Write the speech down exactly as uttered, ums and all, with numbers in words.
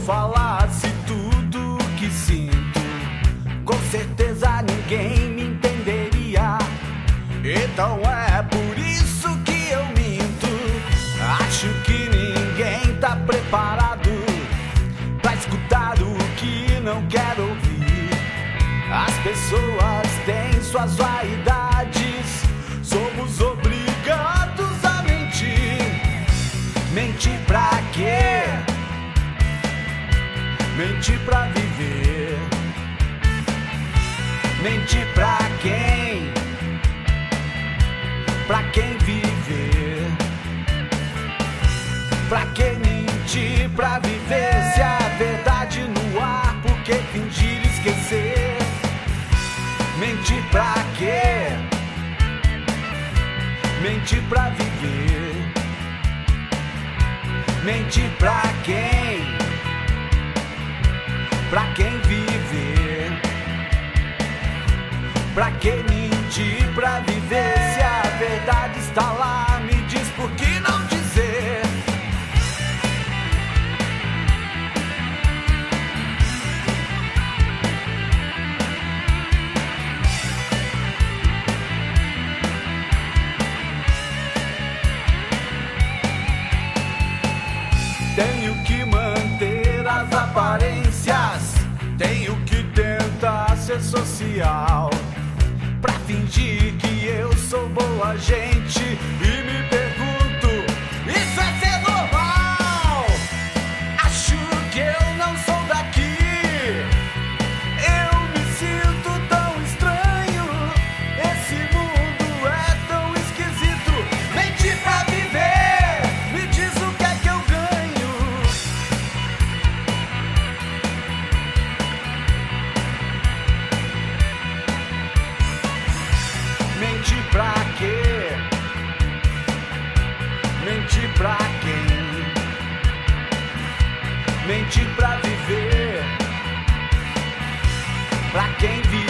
falasse tudo que sinto, com certeza ninguém me entenderia. Então é por isso que eu minto. Acho que ninguém tá preparado pra escutar o que não quero ouvir. As pessoas têm suas vaidades, somos obrigados a mentir. Mentir pra quê? Mentir pra viver. Mentir pra quem? Pra quem viver? Pra que mentir pra viver? Se a verdade no ar, por que fingir esquecer? Mentir pra quê? Mentir pra viver. Mentir pra quem? Pra quem viver? Pra que mentir pra viver? Se a verdade está lá, me diz por que não dizer? Tenho que manter as aparências, tenho que tentar ser social, pra fingir que eu sou boa gente. E me pergunto, isso é ser normal? Acho que eu não sou daqui. Eu me sinto tão estranho, esse mundo é tão esquisito. Mentir pra viver, me diz o que é que eu ganho. Mentir pra quê? Mentir pra quem? Mentir pra viver? Pra quem vive?